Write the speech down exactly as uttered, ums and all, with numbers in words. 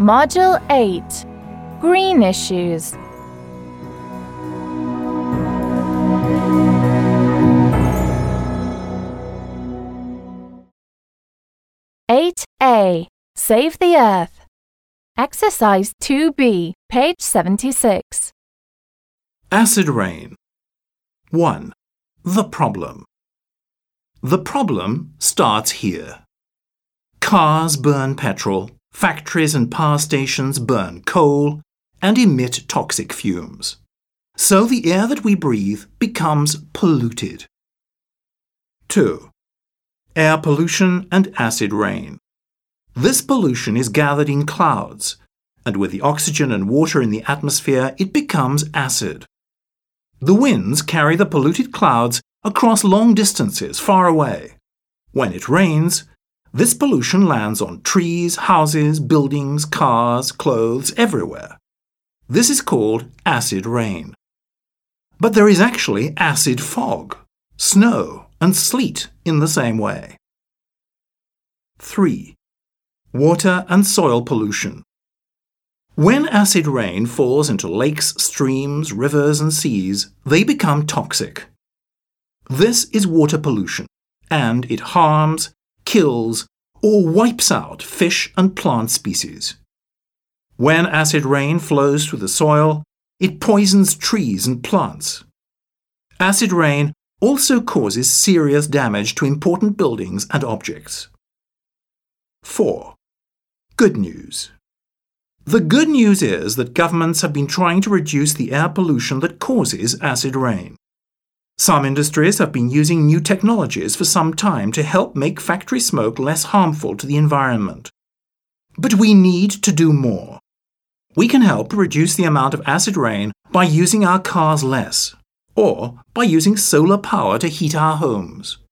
Module eight. Green Issues. eight A. Save the Earth. Exercise two B, page seventy-six. Acid rain. one. The problem. The problem starts here. Cars burn petrol, factories and power stations burn coal and emit toxic fumes. So the air that we breathe becomes polluted. two. Air pollution and acid rain. This pollution is gathered in clouds, and with the oxygen and water in the atmosphere, it becomes acid. The winds carry the polluted clouds across long distances far away. When it rains, this pollution lands on trees, houses, buildings, cars, clothes, everywhere. This is called acid rain. But there is actually acid fog, snow, and sleet in the same way. three. Water and soil pollution. When acid rain falls into lakes, streams, rivers, and seas, they become toxic. This is water pollution, and it harms, kills, or wipes out fish and plant species. When acid rain flows through the soil, it poisons trees and plants. Acid rain also causes serious damage to important buildings and objects. four. Good news. The good news is that governments have been trying to reduce the air pollution that causes acid rain. Some industries have been using new technologies for some time to help make factory smoke less harmful to the environment. But we need to do more. We can help reduce the amount of acid rain by using our cars less, or by using solar power to heat our homes.